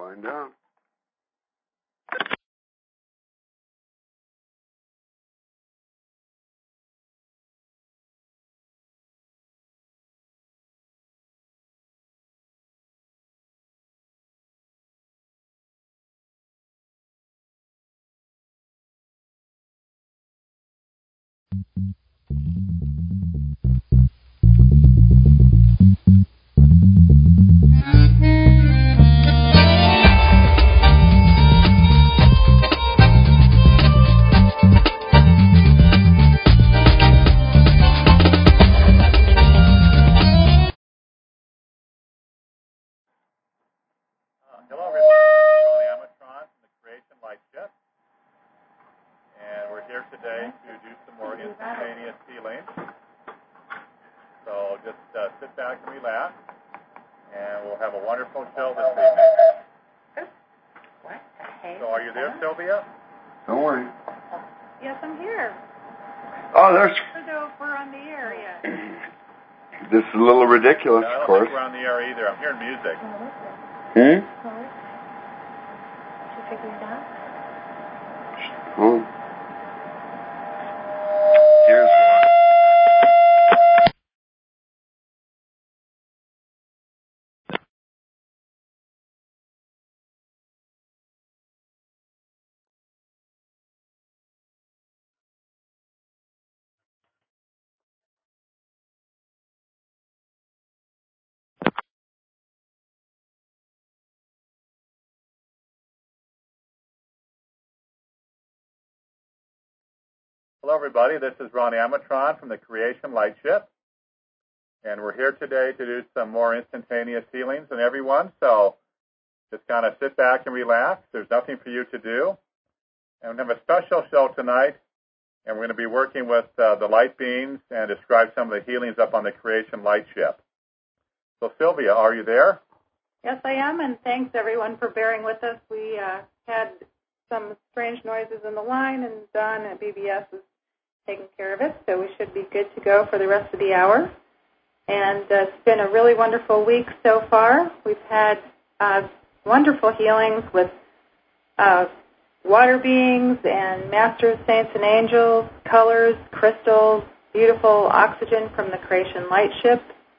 find out. Hello, everybody. This is Ronnie Amatron from the Creation Light Ship, and we're here today to do some more instantaneous healing. So just sit back and relax, and we'll have a wonderful show this evening. What the heck? So are you there, Sylvia? Don't worry. Yes, I'm here. Oh, there's... We're on the air yet. This is a little ridiculous, I of don't course. think we're on the air either. I'm hearing music. Hmm? Did you figure it out? Oh. Here's Hello, everybody. This is Ronnie Amatron from the Creation Light Ship, and we're here today to do some more instantaneous healings on everyone. So just kind of sit back and relax. There's nothing for you to do. And we have a special show tonight, and we're going to be working with the light beings and describe some of the healings up on the Creation Light Ship. So, Sylvia, are you there? Yes, I am, and thanks, everyone, for bearing with us. We had some strange noises in the line, and Don at BBS is taking care of it, so we should be good to go for the rest of the hour. And it's been a really wonderful week so far. We've had wonderful healings with water beings and masters, saints, and angels, colors, crystals, beautiful oxygen from the Creation Light Ship,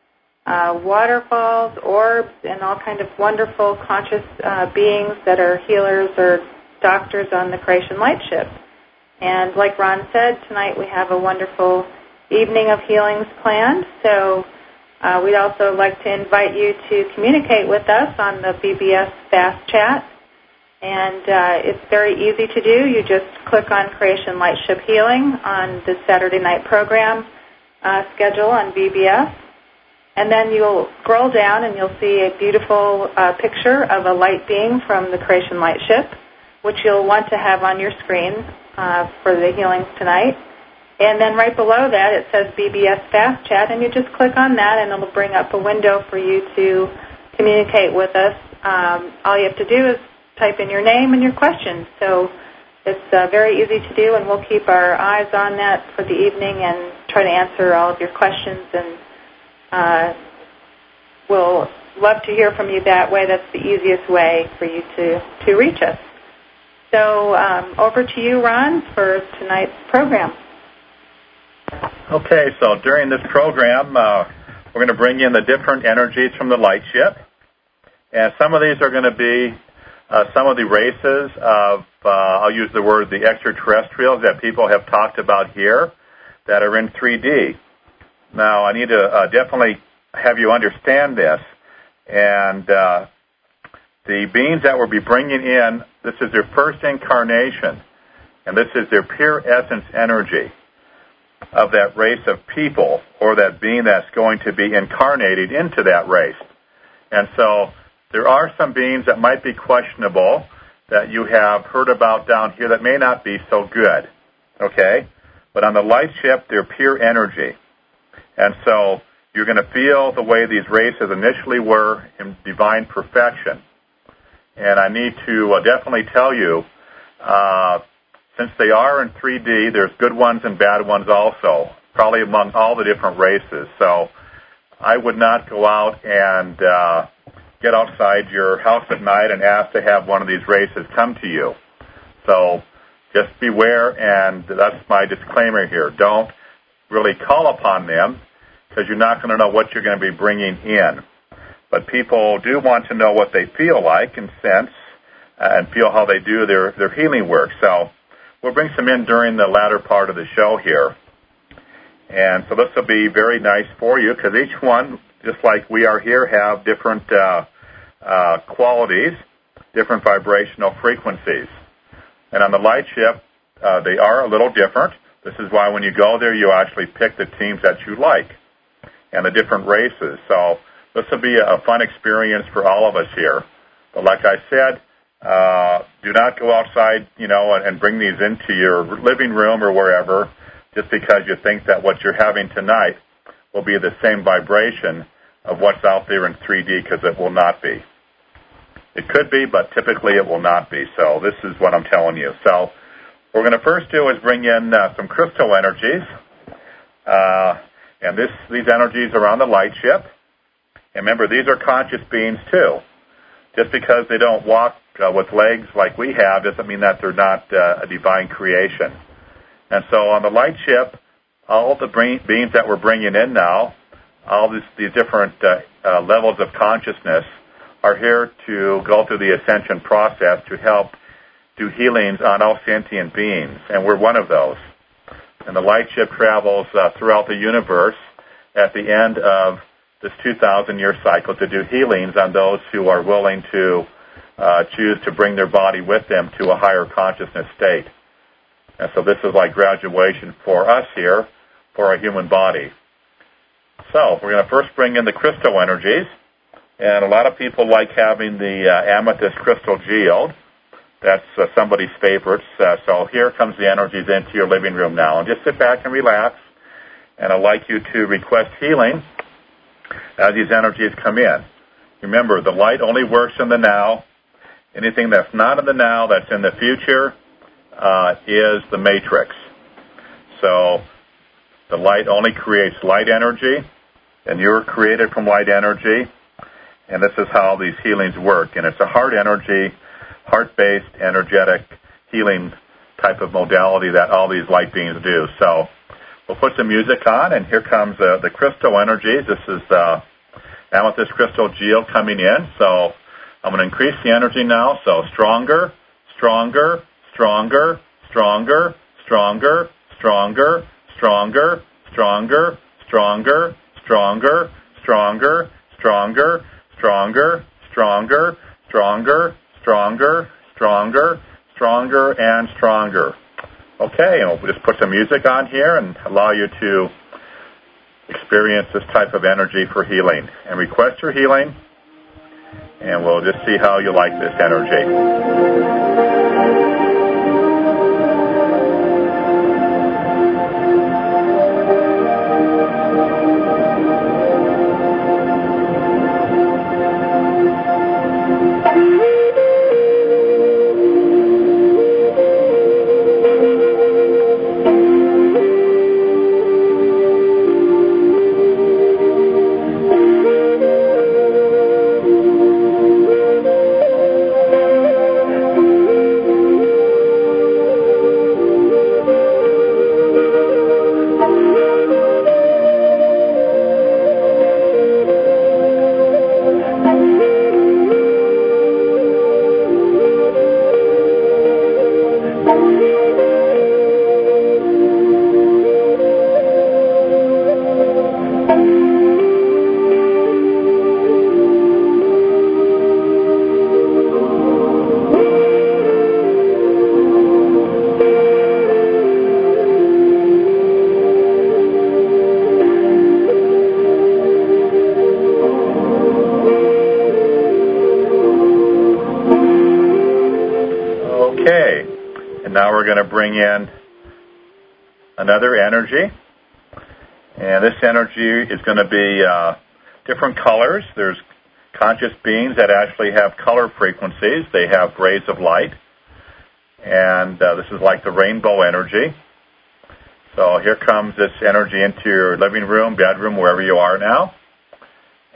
waterfalls, orbs, and all kind of wonderful conscious beings that are healers or doctors on the Creation Light Ship. And like Ron said, tonight we have a wonderful evening of healings planned. So we'd also like to invite you to communicate with us on the BBS Fast Chat. And it's very easy to do. You just click on Creation Light Ship Healing on the Saturday night program schedule on BBS. And then you'll scroll down and you'll see a beautiful picture of a light being from the Creation Light Ship, which you'll want to have on your screen for the healings tonight. And then right below that it says BBS Fast Chat, and you just click on that and it'll bring up a window for you to communicate with us. All you have to do is type in your name and your questions. So it's very easy to do, and we'll keep our eyes on that for the evening and try to answer all of your questions. And we'll love to hear from you that way. That's the easiest way for you to reach us. So over to you, Ron, for tonight's program. Okay, so during this program, we're going to bring in the different energies from the light ship. And some of these are going to be some of the races of, I'll use the word, the extraterrestrials that people have talked about here that are in 3D. Now, I need to definitely have you understand this. And the beings that we'll be bringing in, this is their first incarnation, and this is their pure essence energy of that race of people or that being that's going to be incarnated into that race. And so there are some beings that might be questionable that you have heard about down here that may not be so good, okay? But on the light ship, they're pure energy. And so you're going to feel the way these races initially were in divine perfection. And I need to definitely tell you, since they are in 3D, there's good ones and bad ones also, probably among all the different races. So I would not go out and get outside your house at night and ask to have one of these races come to you. So just beware, and that's my disclaimer here. Don't really call upon them because you're not going to know what you're going to be bringing in. But people do want to know what they feel like and sense and feel how they do their healing work. So we'll bring some in during the latter part of the show here. And so this will be very nice for you because each one, just like we are here, have different qualities, different vibrational frequencies. And on the light ship, they are a little different. This is why when you go there, you actually pick the teams that you like and the different races. So this will be a fun experience for all of us here. But like I said, do not go outside, and bring these into your living room or wherever just because you think that what you're having tonight will be the same vibration of what's out there in 3D, because it will not be. It could be, but typically it will not be. So this is what I'm telling you. So what we're going to first do is bring in some crystal energies. And these energies are on the light ship. And remember, these are conscious beings too. Just because they don't walk with legs like we have doesn't mean that they're not a divine creation. And so on the light ship, all the beings that we're bringing in now, all these different levels of consciousness are here to go through the ascension process to help do healings on all sentient beings, and we're one of those. And the light ship travels throughout the universe at the end of this 2,000-year cycle to do healings on those who are willing to choose to bring their body with them to a higher consciousness state. And so this is like graduation for us here for a human body. So we're going to first bring in the crystal energies. And a lot of people like having the amethyst crystal geode. That's somebody's favorites. So here comes the energies into your living room now. And just sit back and relax. And I'd like you to request healing as these energies come in. Remember, the light only works in the now. Anything that's not in the now, that's in the future, is the matrix. So the light only creates light energy, and you're created from light energy. And this is how these healings work. And it's a heart energy, heart-based, energetic healing type of modality that all these light beings do. So we'll put some music on, and here comes the crystal energies. This is amethyst crystal geode coming in. So I'm going to increase the energy now. So stronger, stronger, stronger, stronger, stronger, stronger, stronger, stronger, stronger, stronger, stronger, stronger, stronger, stronger, stronger, stronger, stronger, stronger, and stronger. Okay, and we'll just put some music on here and allow you to experience this type of energy for healing. And request your healing, and we'll just see how you like this energy. Going to bring in another energy, and this energy is going to be different colors. There's conscious beings that actually have color frequencies. They have rays of light, and this is like the rainbow energy. So here comes this energy into your living room, bedroom, wherever you are now.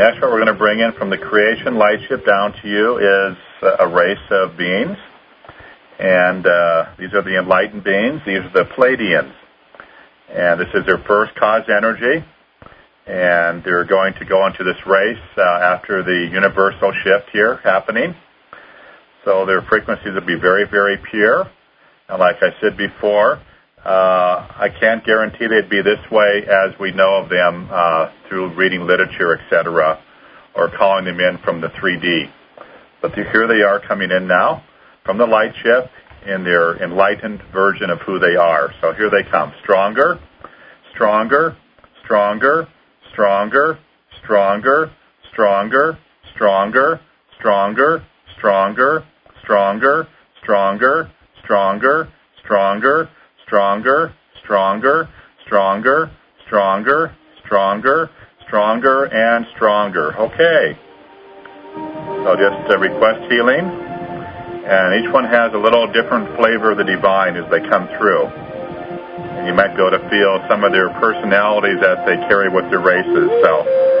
next what we're going to bring in from the creation light ship down to you is a race of beings. And these are the enlightened beings. These are the Pleiadians. And this is their first cause energy. And they're going to go into this race after the universal shift here happening. So their frequencies will be very, very pure. And like I said before, I can't guarantee they'd be this way as we know of them through reading literature, etc., or calling them in from the 3D. But here they are coming in now from the light ship in their enlightened version of who they are. So here they come. Stronger, stronger, stronger, stronger, stronger, stronger, stronger, stronger, stronger, stronger, stronger, stronger, stronger, stronger, stronger, stronger, stronger, stronger, stronger, and stronger. Okay. So just request healing. And each one has a little different flavor of the divine as they come through. And you might be able to feel some of their personalities that they carry with their races. So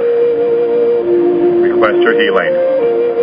request your healing.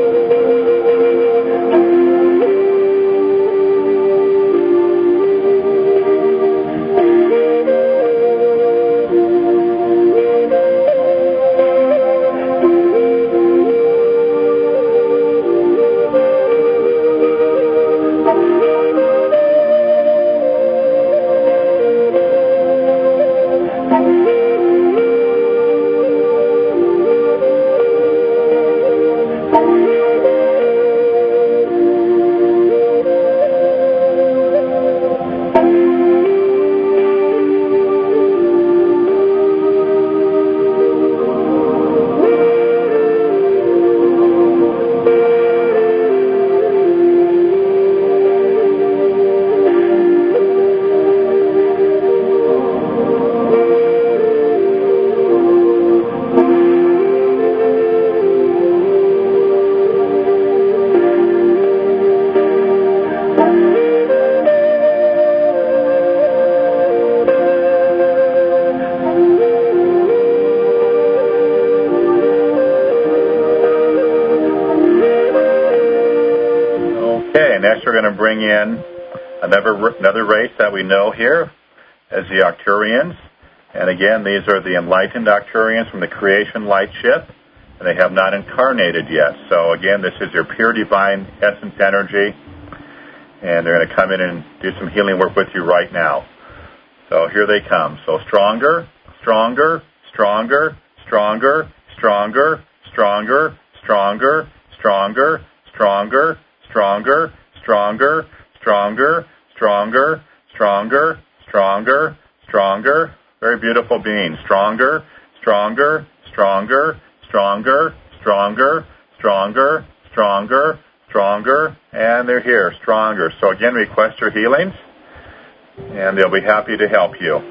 Bring in another race that we know here as the Arcturians. And again, these are the enlightened Arcturians from the creation light ship, and they have not incarnated yet. So again, this is their pure divine essence energy, and they're going to come in and do some healing work with you right now. So here they come. So stronger, stronger, stronger, stronger, stronger, stronger, stronger, stronger, stronger, stronger, stronger, stronger, stronger, stronger, stronger, stronger. Very beautiful being. Stronger, stronger, stronger, stronger, stronger, stronger, stronger, stronger, and they're here, stronger. So again, request your healings, and they'll be happy to help you.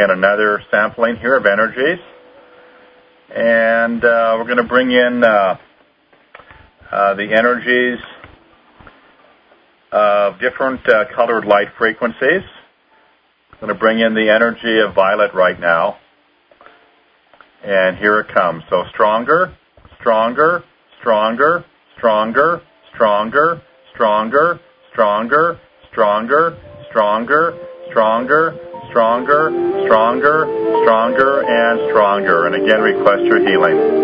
in another sampling here of energies. And we're going to bring in the energies of different colored light frequencies. I'm going to bring in the energy of violet right now. And here it comes. So stronger, stronger, stronger, stronger, stronger, stronger, stronger, stronger, stronger, stronger, stronger, stronger, stronger, and stronger. And again, request your healing.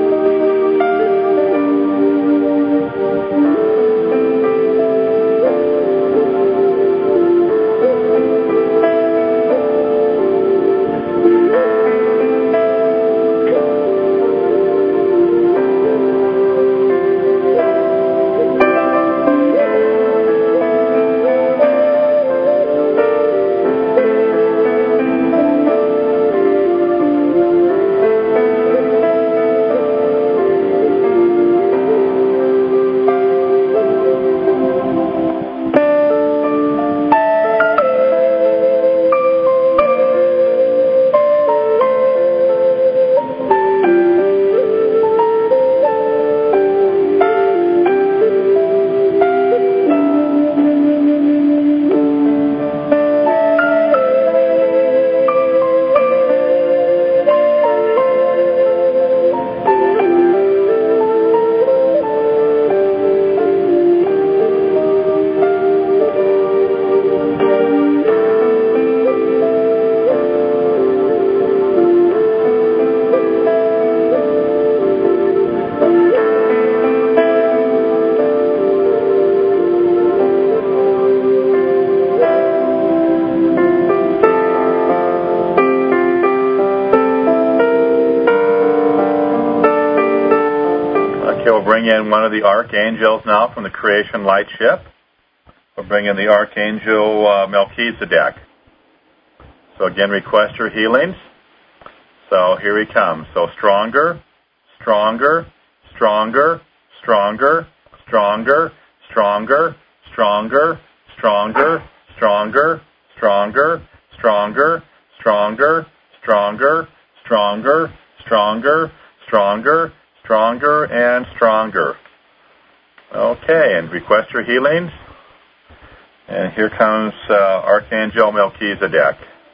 In one of the archangels now from the creation light ship. We'll bring in the archangel Melchizedek. So again, request your healings. So here he comes. So stronger, stronger, stronger, stronger, stronger, stronger, stronger, stronger, stronger, stronger, stronger, stronger, stronger, stronger, stronger, stronger, stronger, and stronger. Okay, and request your healings. And here comes Archangel Melchizedek.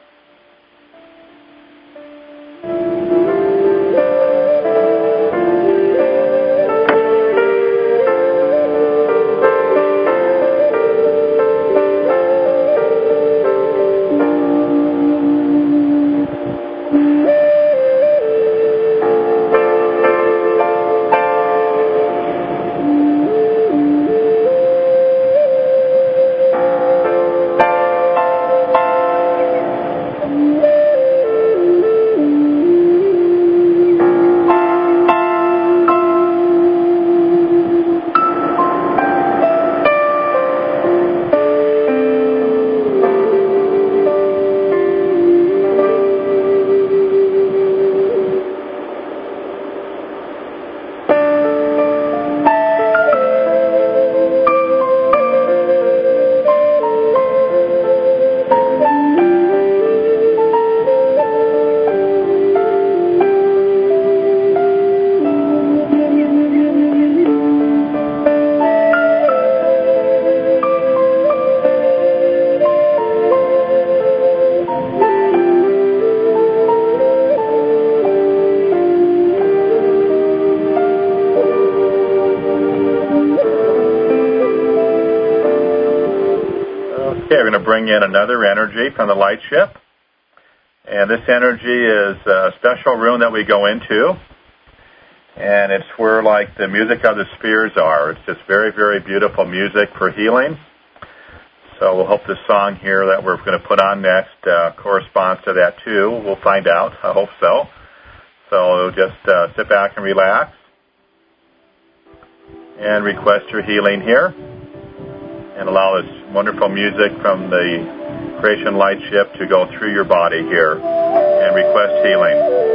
We're going to bring in another energy from the light ship. And this energy is a special room that we go into. And it's where, like, the music of the spheres are. It's just very, very beautiful music for healing. So we'll hope this song here that we're going to put on next corresponds to that, too. We'll find out. I hope so. So just sit back and relax. And request your healing here. And allow this wonderful music from the creation light ship to go through your body here. And request healing.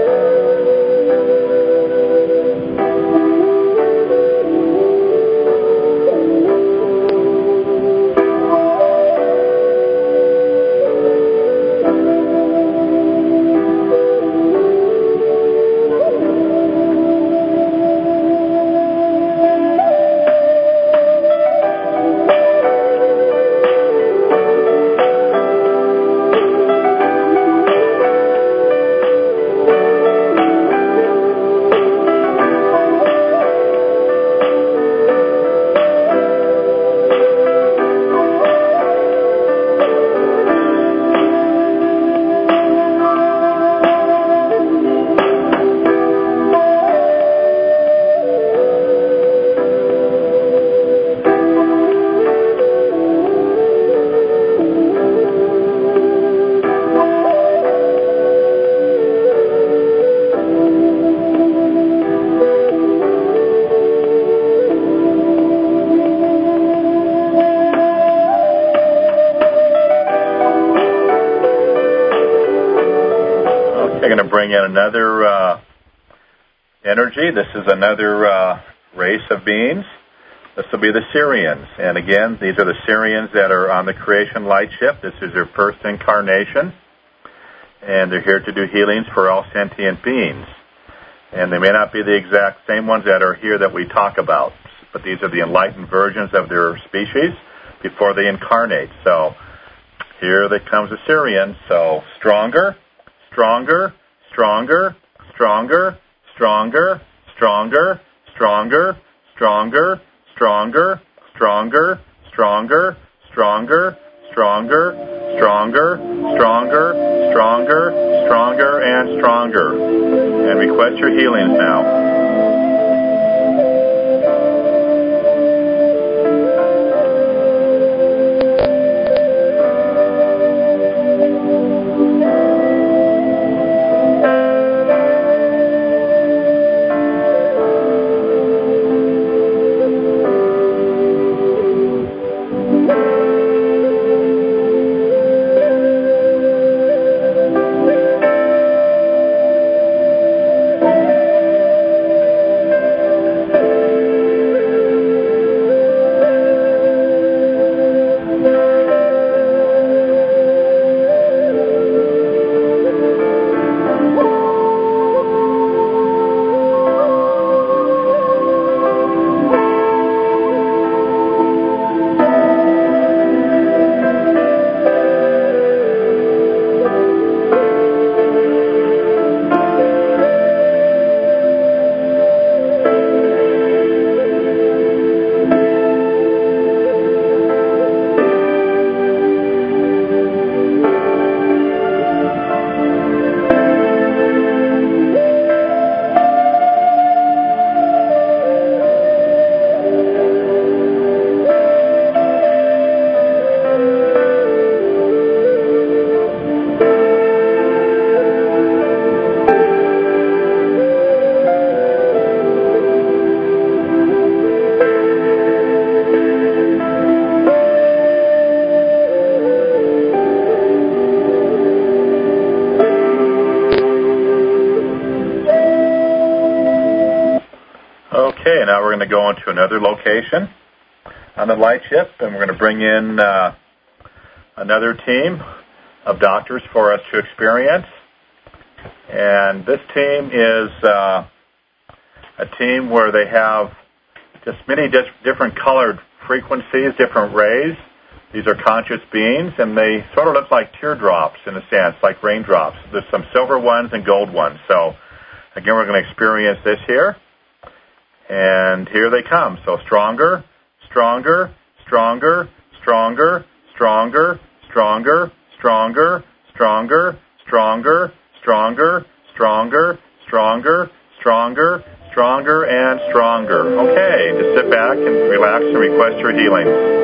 bring in another energy. This is another race of beings. This will be the Sirians. And again, these are the Sirians that are on the Creation Light Ship. This is their first incarnation. And they're here to do healings for all sentient beings. And they may not be the exact same ones that are here that we talk about, but these are the enlightened versions of their species before they incarnate. So here comes the Sirian. So stronger, stronger, stronger, stronger, stronger, stronger, stronger, stronger, stronger, stronger, stronger, stronger, stronger, stronger, stronger, stronger, stronger, and stronger. And request your healings now. Okay, now we're going to go into another location on the light ship, and we're going to bring in another team of doctors for us to experience. And this team is a team where they have just many different colored frequencies, different rays. These are conscious beings, and they sort of look like teardrops in a sense, like raindrops. There's some silver ones and gold ones. So, again, we're going to experience this here. And here they come. So stronger, stronger, stronger, stronger, stronger, stronger, stronger, stronger, stronger, stronger, stronger, stronger, stronger, stronger, and stronger. Okay, just sit back and relax and request your healing.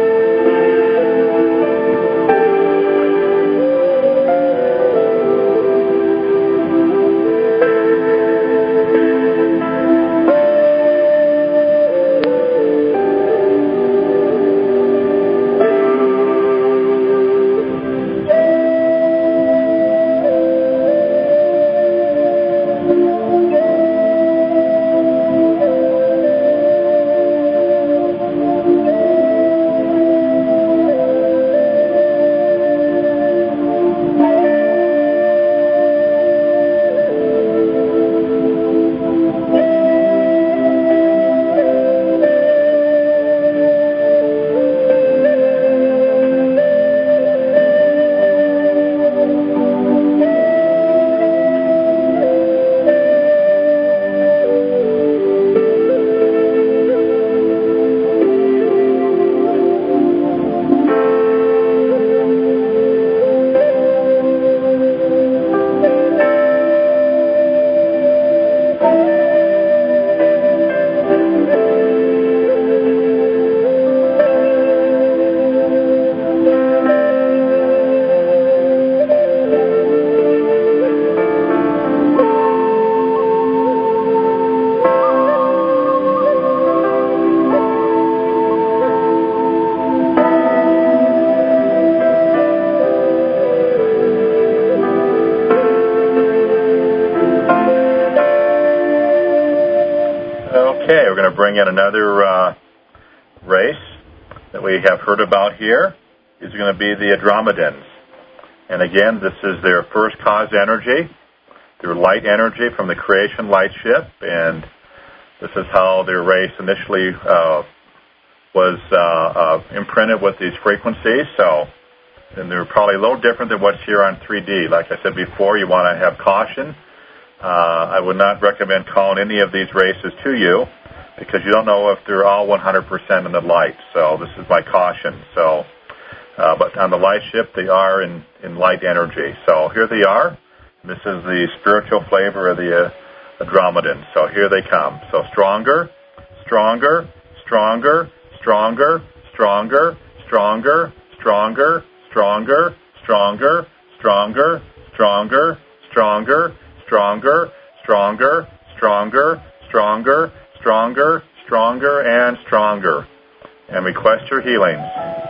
Okay, we're going to bring in another race that we have heard about here. These are going to be the Andromedans. And again, this is their first cause energy, their light energy from the creation light ship, and this is how their race initially was imprinted with these frequencies. So, and they're probably a little different than what's here on 3D. Like I said before, you want to have caution. I would not recommend calling any of these races to you because you don't know if they're all 100% in the light. So this is my caution. So, but on the light ship, they are in light energy. So here they are. This is the spiritual flavor of the Andromedans. So here they come. So stronger, stronger, stronger, stronger, stronger, stronger, stronger, stronger, stronger, stronger, stronger, stronger, stronger, stronger, stronger, stronger, stronger, stronger, and stronger. And request your healings.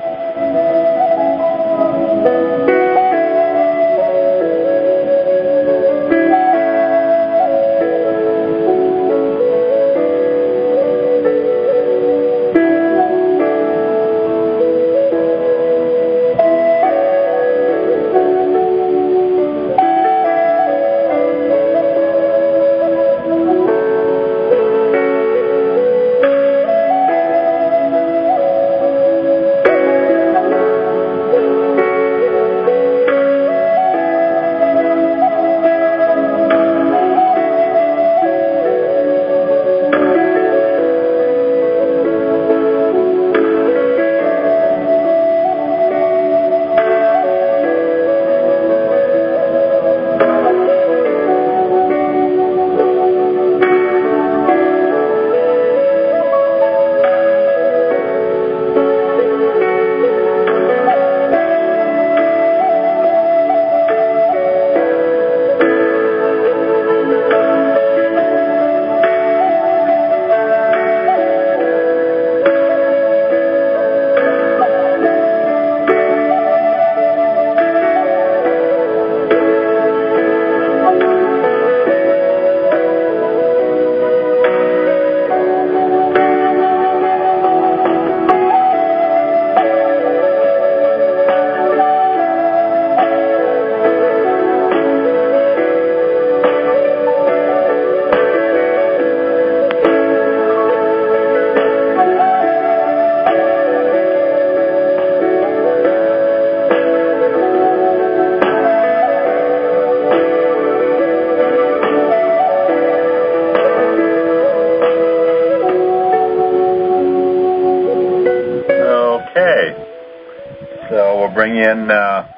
Bring in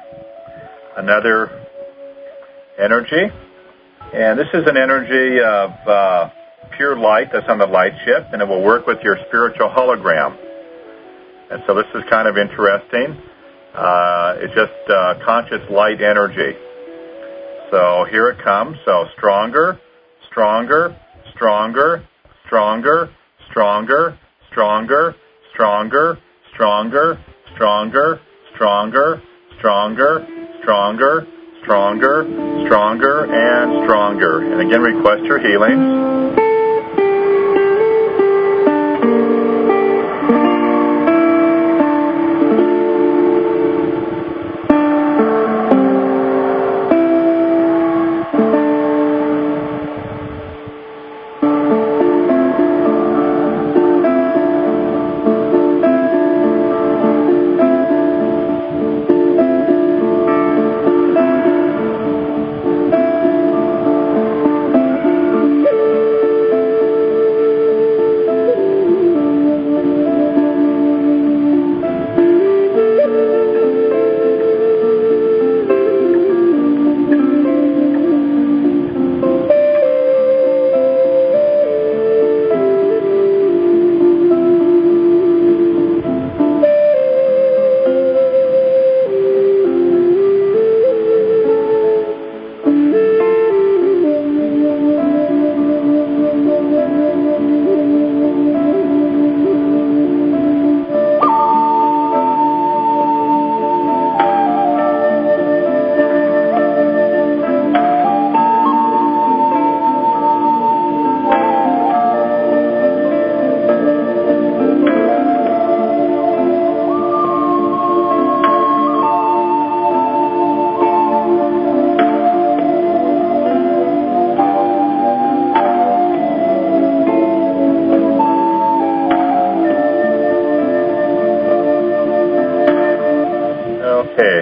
another energy, and this is an energy of pure light that's on the light ship, and it will work with your spiritual hologram. And so this is kind of interesting. It's just conscious light energy. So here it comes. So stronger, stronger, stronger, stronger, stronger, stronger, stronger, stronger, stronger, stronger, stronger, stronger, stronger, stronger, and stronger. And again, request your healings.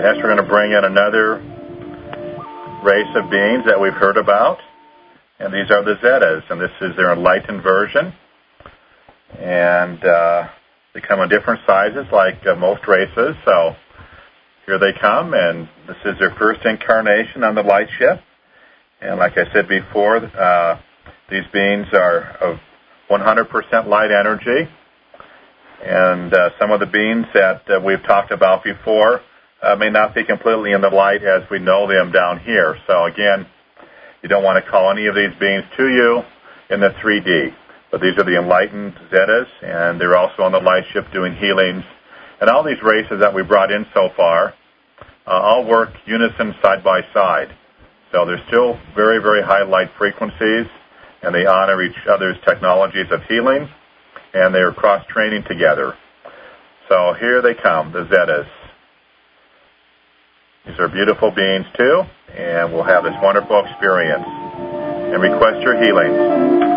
next we're going to bring in another race of beings that we've heard about. And these are the Zetas, and this is their enlightened version. And they come in different sizes like most races. So here they come, and this is their first incarnation on the light ship. And like I said before, these beings are of 100% light energy. And some of the beings that we've talked about before may not be completely in the light as we know them down here. So again, you don't want to call any of these beings to you in the 3D. But these are the enlightened Zetas, and they're also on the light ship doing healings. And all these races that we brought in so far all work unison side by side. So they're still very, very high light frequencies, and they honor each other's technologies of healing, and they're cross-training together. So here they come, the Zetas. These are beautiful beings too, and we'll have this wonderful experience. And request your healings.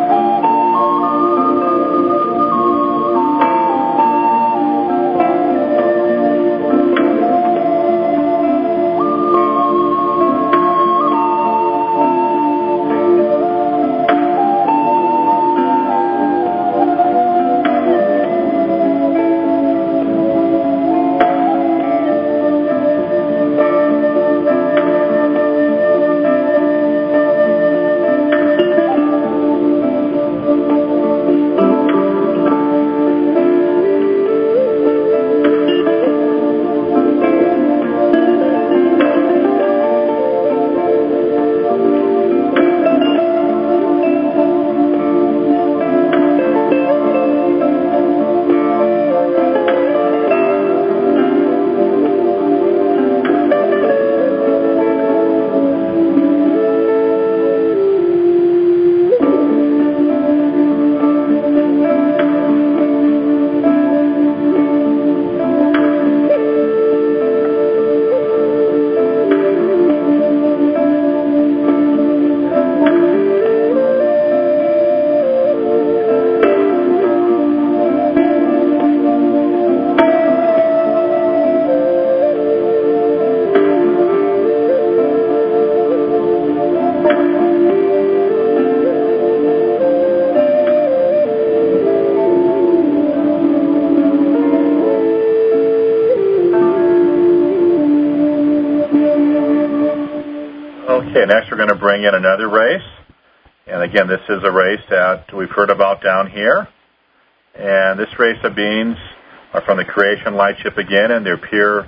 Okay, next we're going to bring in another race. And again, this is a race that we've heard about down here. And this race of beings are from the creation light ship again, and they're pure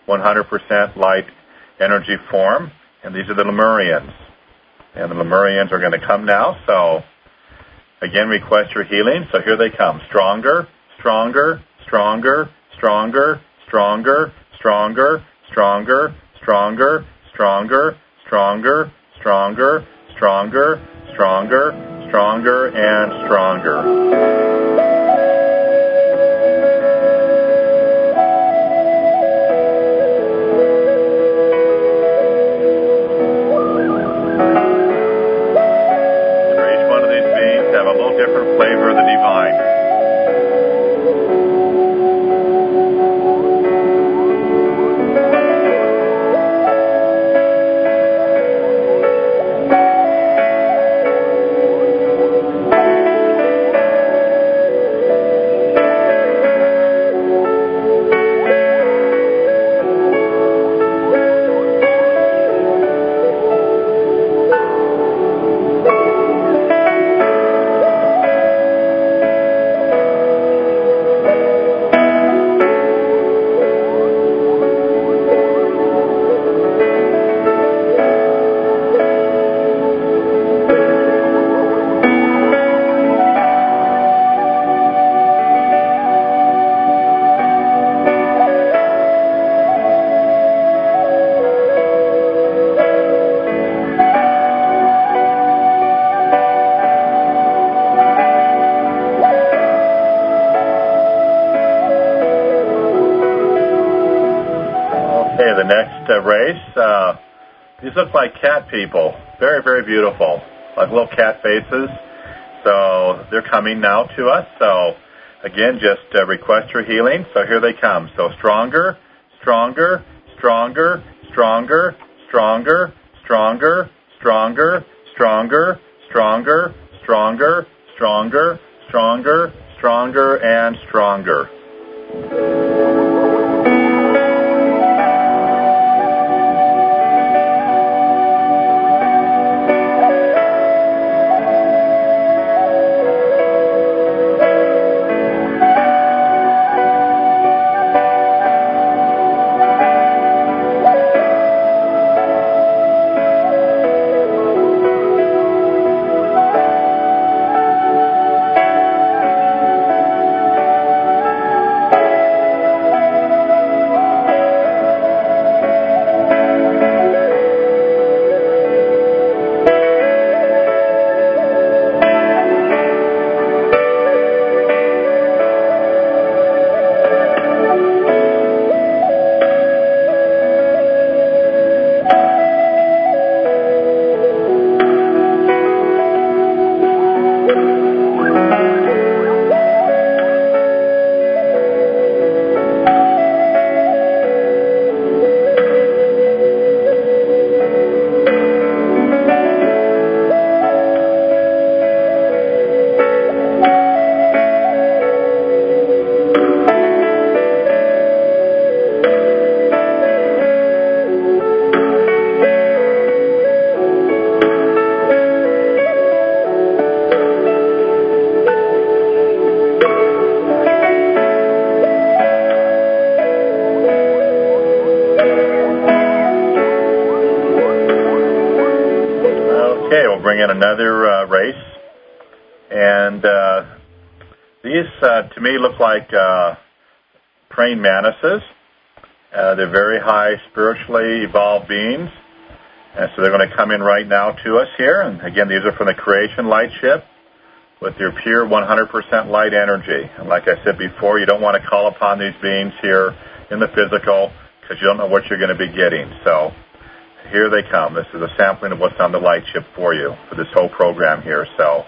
100% light energy form. And these are the Lemurians. And the Lemurians are going to come now. So again, request your healing. So here they come. Stronger, stronger, stronger, stronger, stronger, stronger, stronger, stronger, stronger, stronger, stronger, stronger, stronger, stronger, and stronger. Different flavor of the divine. The next race, these look like cat people. Very, very beautiful. Like little cat faces. So they're coming now to us. So again, just request your healing. So here they come. So stronger, stronger, stronger, stronger, stronger, stronger, stronger, stronger, stronger, stronger, stronger, stronger, stronger, and stronger. Bring in another race, and these to me look like praying mantises. They're very high spiritually evolved beings, and so they're going to come in right now to us here. And again, these are from the Creation Light Ship with their pure 100% light energy. And like I said before, you don't want to call upon these beings here in the physical because you don't know what you're going to be getting. So here they come. This is a sampling of what's on the light ship for you for this whole program here. So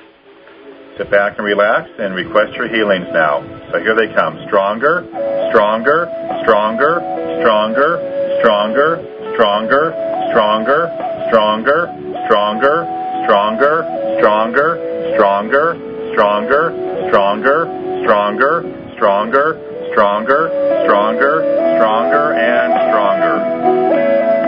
sit back and relax and request your healings now. So here they come. Stronger, stronger, stronger, stronger, stronger, stronger, stronger, stronger, stronger, stronger, stronger, stronger, stronger, stronger, stronger, stronger, stronger, stronger, stronger, and stronger.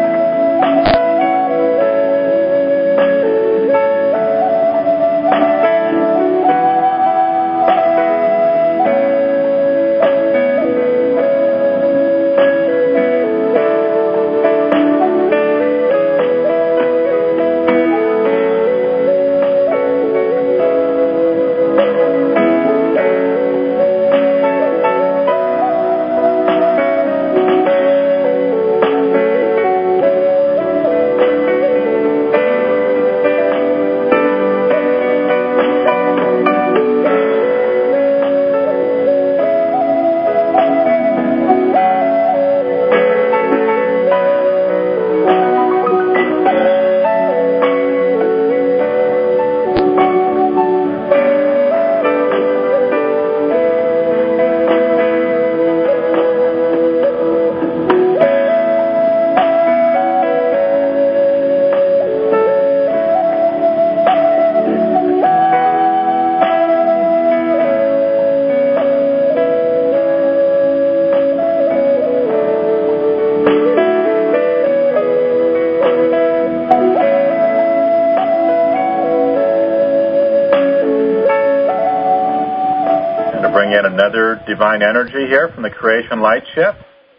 Another divine energy here from the Creation Light Ship.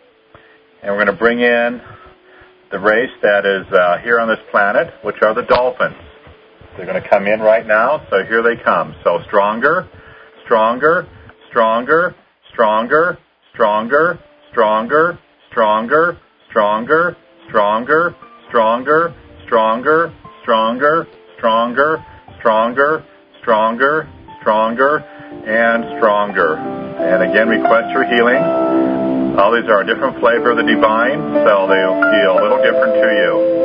And we're going to bring in the race that is here on this planet, which are the dolphins. They're going to come in right now, so here they come. So stronger, stronger, stronger, stronger, stronger, stronger, stronger, stronger, stronger, stronger, stronger, stronger, stronger, stronger, stronger, stronger, and stronger. And again, request your healing. All these are a different flavor of the divine, so they'll feel a little different to you.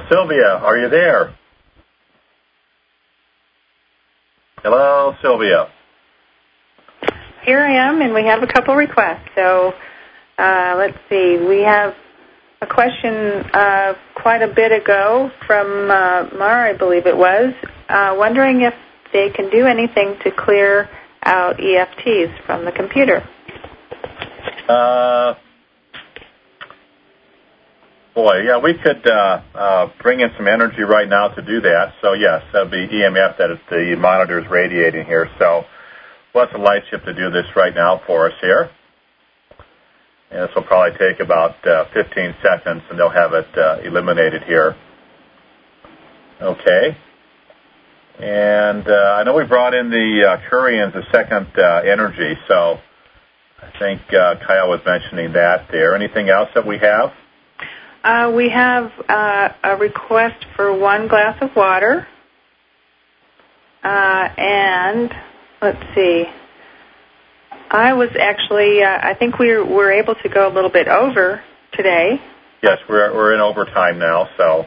Sylvia, are you there? Hello, Sylvia. Here I am, and we have a couple requests. So let's see. We have a question quite a bit ago from Mar, I believe it was, wondering if they can do anything to clear out EFTs from the computer. We could bring in some energy right now to do that. So, yes, that would be EMF that the monitor is radiating here. So we'll ask the light ship to do this right now for us here. And this will probably take about 15 seconds, and they'll have it eliminated here. Okay. And I know we brought in the Curians, the second energy, so I think Kyle was mentioning that there. Anything else that we have? We have a request for 1 glass of water. And let's see. I was actually, I think we were able to go a little bit over today. Yes, we're in overtime now, so.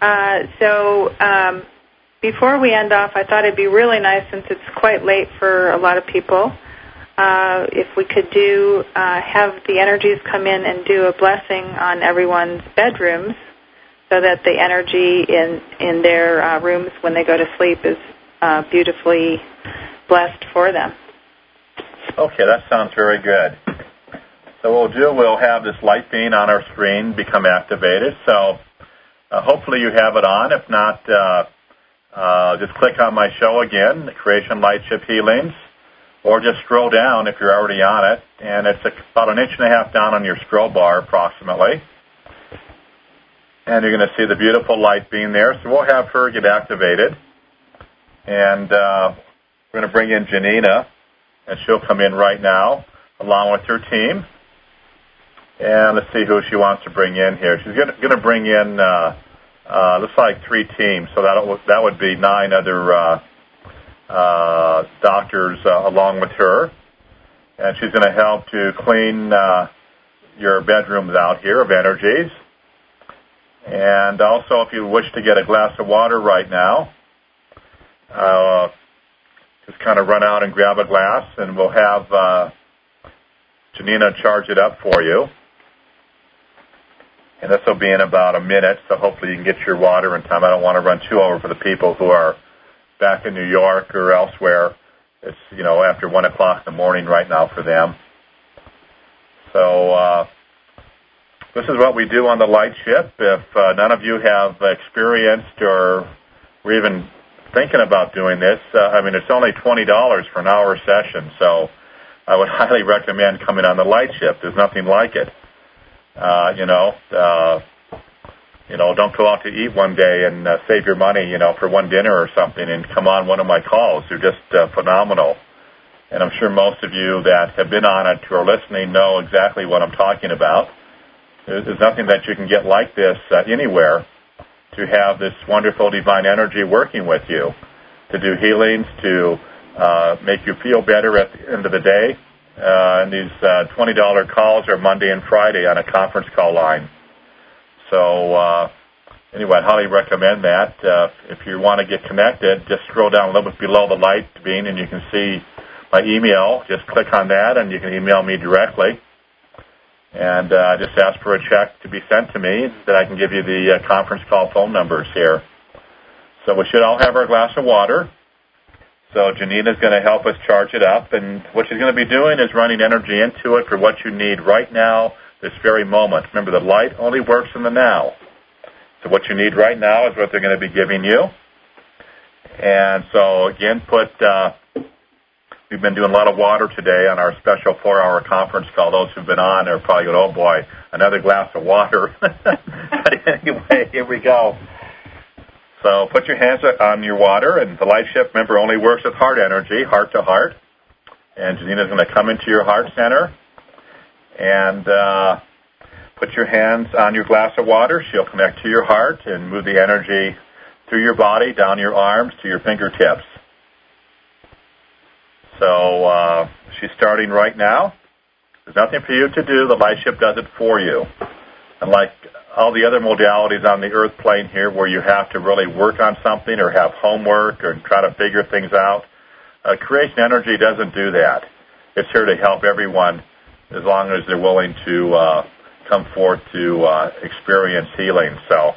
Before we end off, I thought it'd be really nice, since it's quite late for a lot of people, if we could have the energies come in and do a blessing on everyone's bedrooms, so that the energy in their rooms when they go to sleep is beautifully blessed for them. Okay, that sounds very good. So what we'll do, we'll have this light beam on our screen become activated. So hopefully you have it on. If not, just click on my show again, the Creation Light Ship Healings, or just scroll down if you're already on it. And it's about 1.5 inches down on your scroll bar approximately. And you're going to see the beautiful light beam there. So we'll have her get activated. And we're going to bring in Janina, and she'll come in right now along with her team. And let's see who she wants to bring in here. She's going to bring in, looks like 3 teams, so that would be 9 other doctors along with her. And she's going to help to clean your bedrooms out here of energies. And also, if you wish to get a glass of water right now, just kind of run out and grab a glass, and we'll have Janina charge it up for you. And this will be in about a minute, so hopefully you can get your water in time. I don't want to run too over for the people who are back in New York or elsewhere. It's, after 1 o'clock in the morning right now for them. So this is what we do on the light ship. If none of you have experienced or were even thinking about doing this, it's only $20 for an hour session, so I would highly recommend coming on the light ship. There's nothing like it. Don't go out to eat one day and save your money, for one dinner or something, and come on one of my calls. They're just phenomenal. And I'm sure most of you that have been on it who are listening know exactly what I'm talking about. There's nothing that you can get like this anywhere, to have this wonderful divine energy working with you, to do healings, to make you feel better at the end of the day. And these $20 calls are Monday and Friday on a conference call line. So anyway, I'd highly recommend that. If you want to get connected, just scroll down a little bit below the light beam, and you can see my email. Just click on that, and you can email me directly. And just ask for a check to be sent to me, that I can give you the conference call phone numbers here. So we should all have our glass of water. So Janina's going to help us charge it up. And what she's going to be doing is running energy into it for what you need right now, this very moment. Remember, the light only works in the now. So what you need right now is what they're going to be giving you. And so, again, we've been doing a lot of water today on our special 4-hour conference call. Those who've been on are probably going, oh, boy, another glass of water. But anyway, here we go. So put your hands on your water, and the light ship, remember, only works with heart energy, heart to heart. And Janina's going to come into your heart center and put your hands on your glass of water. She'll connect to your heart and move the energy through your body, down your arms, to your fingertips. So she's starting right now. There's nothing for you to do. The light ship does it for you. And like all the other modalities on the earth plane here where you have to really work on something or have homework or try to figure things out. Creation energy doesn't do that. It's here to help everyone as long as they're willing to come forth to experience healing. So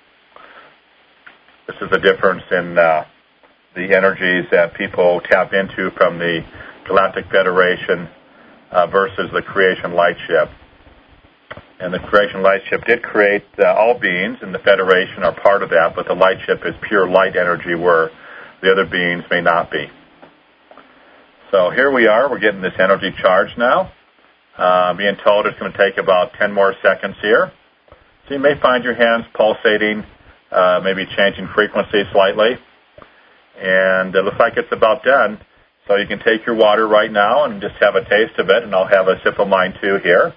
this is the difference in the energies that people tap into from the Galactic Federation versus the Creation Lightship. And the Creation Lightship did create all beings, and the Federation are part of that, but the Lightship is pure light energy where the other beings may not be. So here we are. We're getting this energy charge now. Being told it's going to take about 10 more seconds here. So you may find your hands pulsating, maybe changing frequency slightly. And it looks like it's about done. So you can take your water right now and just have a taste of it, and I'll have a sip of mine too here.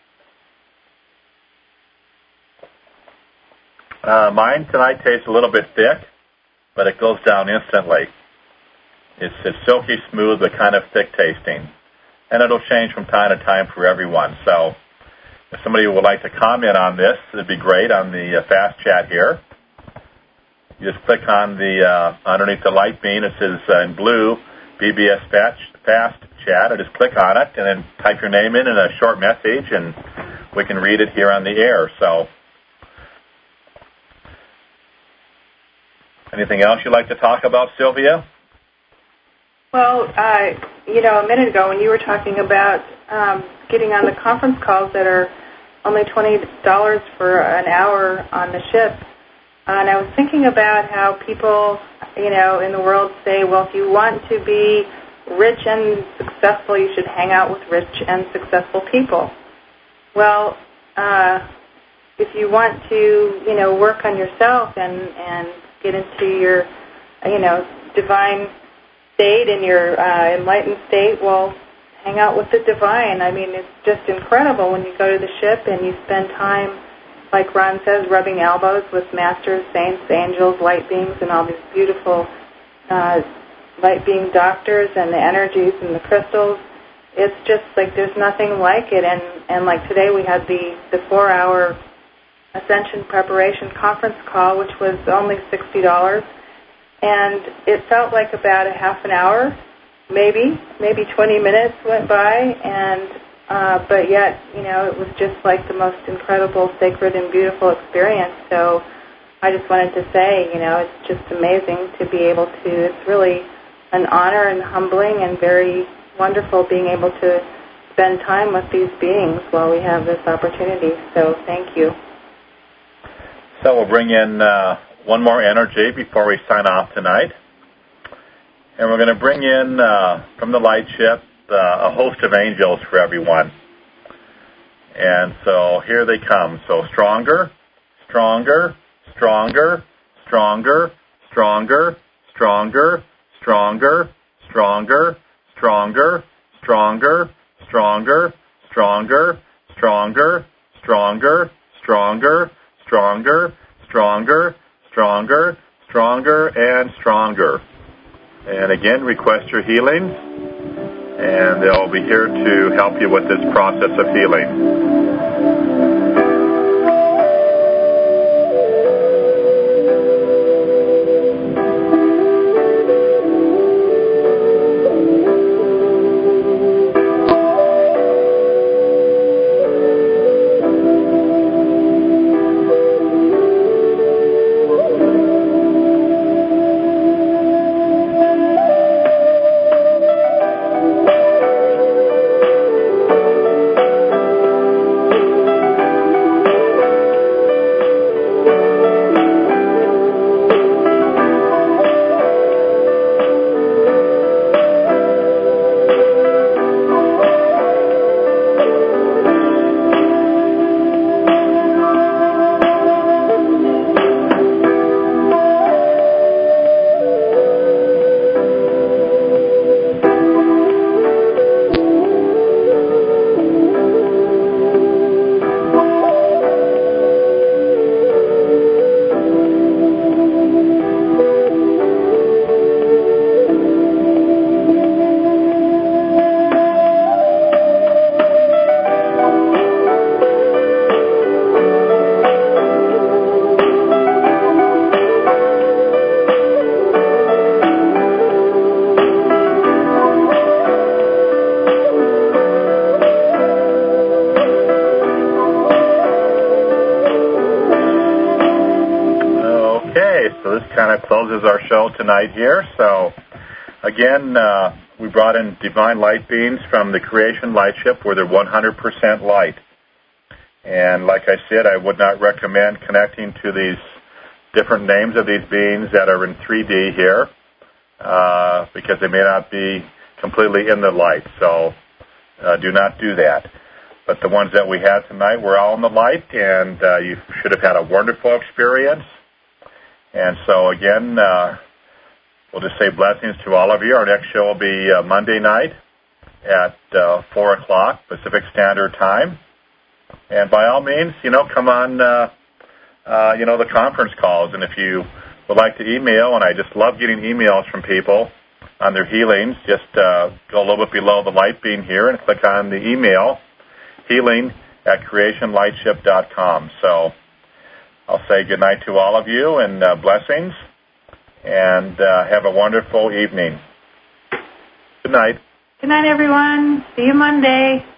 Mine tonight tastes a little bit thick, but it goes down instantly. It's silky smooth, but kind of thick tasting. And it'll change from time to time for everyone. So if somebody would like to comment on this, it'd be great on the fast chat here. You just click on the underneath the light beam. It says in blue, BBS Fast Chat. I just click on it and then type your name in a short message, and we can read it here on the air. So anything else you'd like to talk about, Sylvia? Well, a minute ago when you were talking about getting on the conference calls that are only $20 for an hour on the ship, and I was thinking about how people, in the world say, well, if you want to be rich and successful, you should hang out with rich and successful people. Well, if you want to, work on yourself and get into your, divine state and your enlightened state, well, hang out with the divine. I mean, it's just incredible when you go to the ship and you spend time, like Ron says, rubbing elbows with masters, saints, angels, light beings, and all these beautiful light being doctors and the energies and the crystals. It's just like there's nothing like it. And like today we had the 4-hour Ascension Preparation Conference call, which was only $60. And it felt like about a half an hour, maybe 20 minutes went by, and but yet, it was just like the most incredible, sacred, and beautiful experience. So I just wanted to say, it's just amazing to be able to, it's really an honor and humbling and very wonderful being able to spend time with these beings while we have this opportunity. So thank you. So we'll bring in one more energy before we sign off tonight. And we're going to bring in, from the light ship, a host of angels for everyone. And so here they come. So stronger, stronger, stronger, stronger, stronger, stronger, stronger, stronger, stronger, stronger, stronger, stronger, stronger, stronger, stronger, stronger, stronger, stronger, stronger, and stronger. And again, request your healings, and they'll be here to help you with this process of healing. So this kind of closes our show tonight here. So again, we brought in divine light beings from the Creation Light Ship where they're 100% light. And like I said, I would not recommend connecting to these different names of these beings that are in 3D here because they may not be completely in the light. So do not do that. But the ones that we had tonight were all in the light, and you should have had a wonderful experience. And so, again, we'll just say blessings to all of you. Our next show will be Monday night at 4 o'clock Pacific Standard Time. And by all means, come on, the conference calls. And if you would like to email, and I just love getting emails from people on their healings, just go a little bit below the light beam here and click on the email, healing@creationlightship.com. So I'll say good night to all of you and blessings, and have a wonderful evening. Good night. Good night, everyone. See you Monday.